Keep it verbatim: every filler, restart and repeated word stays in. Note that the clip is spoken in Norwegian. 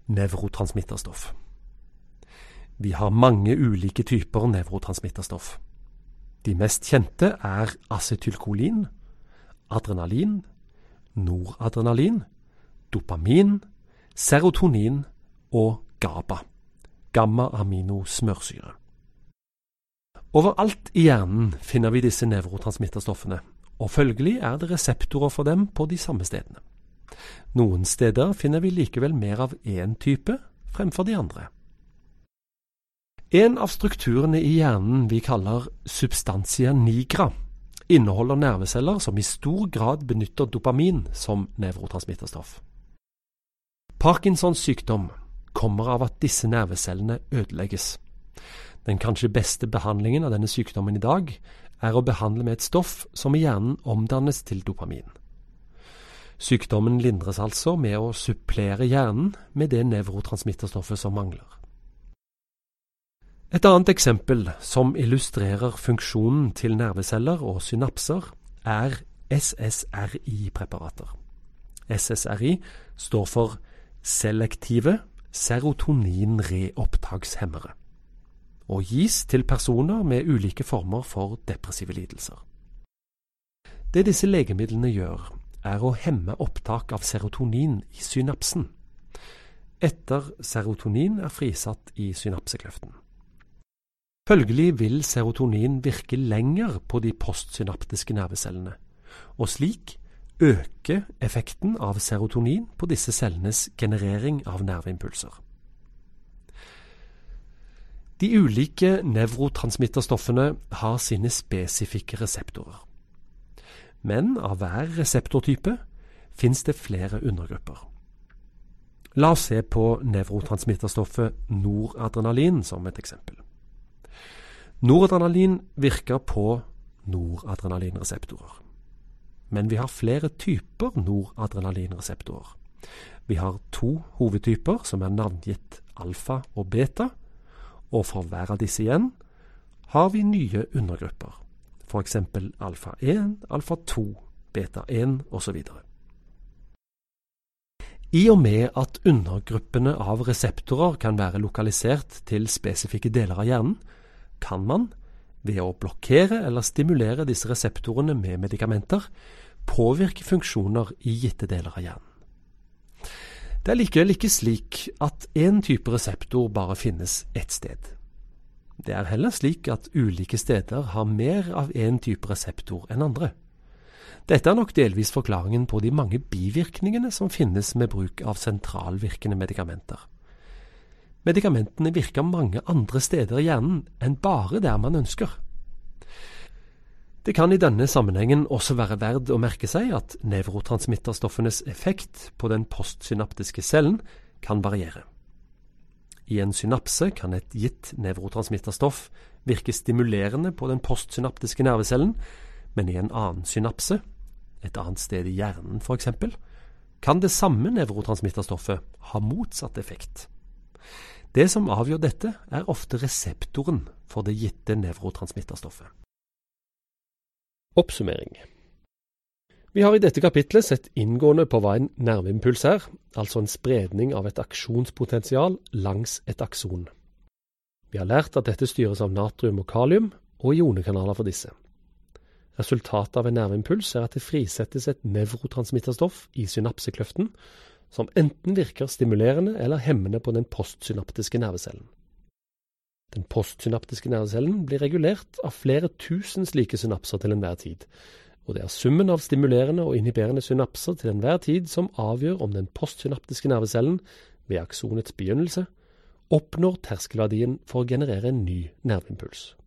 nevrotransmitterstoff. Vi har mange ulike typer nevrotransmitterstoff. De mest kjente er acetylkolin, adrenalin, noradrenalin, dopamin, serotonin og GABA, gamma-aminosmørsyre. Overalt i hjernen finner vi disse nevrotransmitterstoffene, og følgelig er det reseptorer for dem på de samme stedene. Noen steder finner vi likevel mer av én type fremfor de andre. En av strukturene i hjernen vi kaller substantia nigra, inneholder nerveceller som i stor grad benytter dopamin som nevrotransmitterstoff. Parkinsons sykdom kommer av at disse nervecellene ødelegges. Den kanskje beste behandlingen av denne sykdommen i dag er å behandle med et stoff som i hjernen omdannes til dopamin. Sykdommen lindres altså med å supplere hjernen med det nevrotransmitterstoffet som mangler. Et annet eksempel som illustrerer funksjonen til nerveceller og synapser er S S R I-preparater. S S R I står for selektive serotonin-reopptakshemmere og gis til personer med ulike former for depressive lidelser. Det disse legemidlene gjør, er å hemme opptak av serotonin i synapsen, etter serotonin er frisatt i synapsekløften. Følgelig vil serotonin virke lenger på de postsynaptiske nervecellene, og slik øke effekten av serotonin på disse cellenes generering av nerveimpulser. De ulike nevrotransmitterstoffene har sine spesifikke reseptorer. Men av hver reseptortype finnes det flere undergrupper. La oss se på nevrotransmitterstoffet noradrenalin som et eksempel. Noradrenalin virker på noradrenalinreseptorer. Men vi har flere typer noradrenalinreseptorer. Vi har to hovedtyper som er navngitt alfa og beta, og for hver av disse igjen har vi nye undergrupper, for eksempel alfa én, alfa to, beta én og så videre. I og med at undergruppene av reseptorer kan være lokalisert til spesifikke deler av hjernen, kan man, ved å blokkere eller stimulere disse reseptorene med medikamenter, påvirke funksjoner i gitte deler av hjernen. Det er likevel ikke slik at en type reseptor bare finnes ett sted. Det er heller slik at ulike steder har mer av en type reseptor enn andre. Dette er nok delvis forklaringen på de mange bivirkningene som finnes med bruk av sentralvirkende medikamenter. Medikamentene virker mange andre steder i hjernen enn bare der man ønsker. Det kan i denne sammenhengen også være verd å merke seg at nevrotransmitterstoffenes effekt på den postsynaptiske cellen kan variere. I en synapse kan et gitt nevrotransmitterstoff virke stimulerende på den postsynaptiske nervecellen, men i en annen synapse, et annet sted i hjernen for eksempel, kan det samme nevrotransmitterstoffet ha motsatt effekt. Det som avgjør dette er ofte reseptoren for det gitte nevrotransmitterstoffet. Oppsummering. Vi har i dette kapitlet sett inngående på hva en nerveimpuls er, altså en spredning av et aksjonspotensial langs et akson. Vi har lært at dette styres av natrium og kalium og ionekanaler for disse. Resultatet av en nerveimpuls er at det frisettes et nevrotransmitterstoff i synapsekløften, som enten virker stimulerende eller hemmende på den postsynaptiske nervecellen. Den postsynaptiske nervecellen blir regulert av flere tusen slike synapser til enhver tid, og det er summen av stimulerende og inhiberende synapser til enhver tid som avgjør om den postsynaptiske nervecellen ved aksonets begynnelse oppnår terskelverdien for å generere en ny nerveimpuls.